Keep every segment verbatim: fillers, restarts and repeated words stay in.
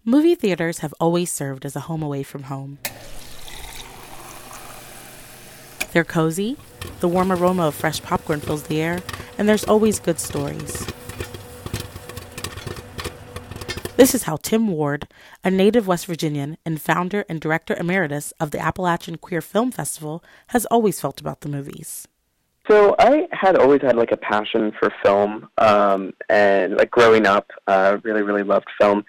Movie theaters have always served as a home away from home. They're cozy, the warm aroma of fresh popcorn fills the air, and there's always good stories. This is how Tim Ward, a native West Virginian and founder and director emeritus of the Appalachian Queer Film Festival, has always felt about the movies. So I had always had like a passion for film, um, and like growing up, uh, really, really loved film.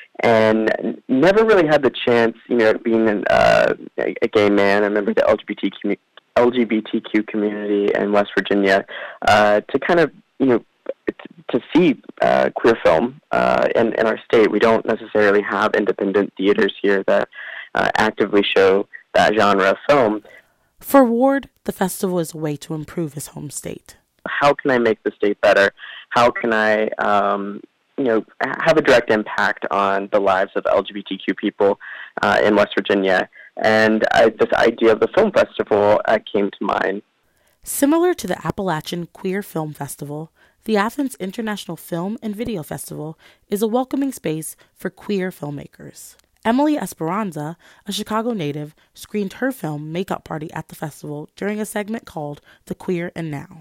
And never really had the chance, you know, being an, uh, a, a gay man, a member of the L G B T Q, L G B T Q community in West Virginia, uh, to kind of, you know, to see uh, queer film uh, in, in our state. We don't necessarily have independent theaters here that uh, actively show that genre of film. For Ward, the festival is a way to improve his home state. How can I make the state better? How can I... Um, you know, have a direct impact on the lives of L G B T Q people uh, in West Virginia. And I, this idea of the film festival uh, came to mind. Similar to the Appalachian Queer Film Festival, the Athens International Film and Video Festival is a welcoming space for queer filmmakers. Emily Esperanza, a Chicago native, screened her film Makeup Party at the festival during a segment called The Queer and Now.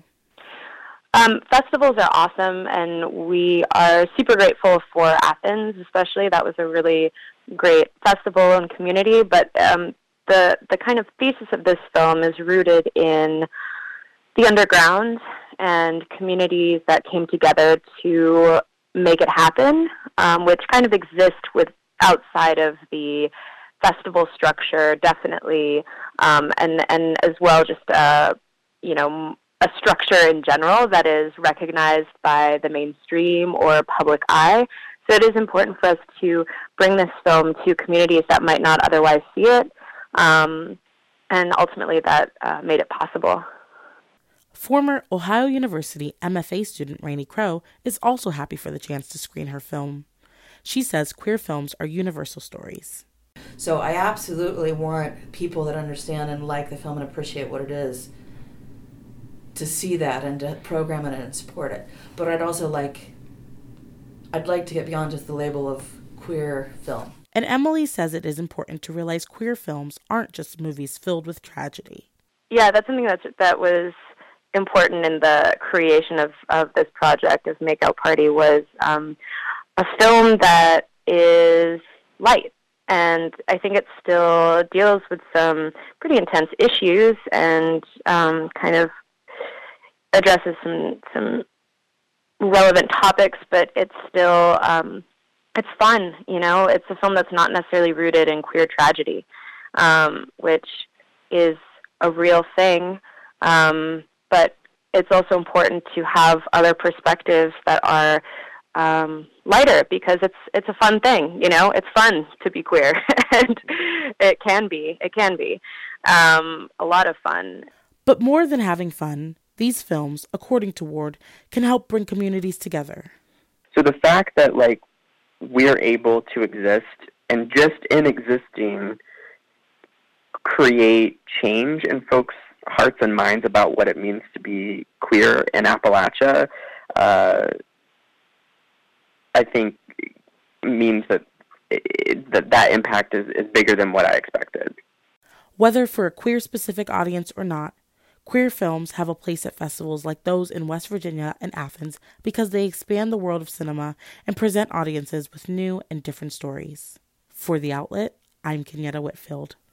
Um, festivals are awesome, and we are super grateful for Athens, especially. That was a really great festival and community, but um, the the kind of thesis of this film is rooted in the underground and communities that came together to make it happen, um, which kind of exist with outside of the festival structure, definitely, um, and, and as well just, uh, you know, a structure in general that is recognized by the mainstream or public eye. So it is important for us to bring this film to communities that might not otherwise see it, um, and ultimately that uh, made it possible. Former Ohio University M F A student Rainey Crow is also happy for the chance to screen her film. She says queer films are universal stories. So I absolutely want people that understand and like the film and appreciate what it is to see that and to program it and support it. But I'd also like, I'd like to get beyond just the label of queer film. And Emily says it is important to realize queer films aren't just movies filled with tragedy. Yeah, that's something that's, that was important in the creation of, of this project of Makeout Party was um, a film that is light. And I think it still deals with some pretty intense issues and um, kind of addresses some some relevant topics, but it's still um, it's fun. You know, it's a film that's not necessarily rooted in queer tragedy, um, which is a real thing. Um, but it's also important to have other perspectives that are um, lighter because it's it's a fun thing. You know, it's fun to be queer, and it can be it can be um, a lot of fun. But more than having fun, these films, according to Ward, can help bring communities together. So the fact that, like, we're able to exist and just in existing create change in folks' hearts and minds about what it means to be queer in Appalachia, uh, I think means that it, that, that impact is, is bigger than what I expected. Whether for a queer-specific audience or not, queer films have a place at festivals like those in West Virginia and Athens because they expand the world of cinema and present audiences with new and different stories. For The Outlet, I'm Kenyatta Whitfield.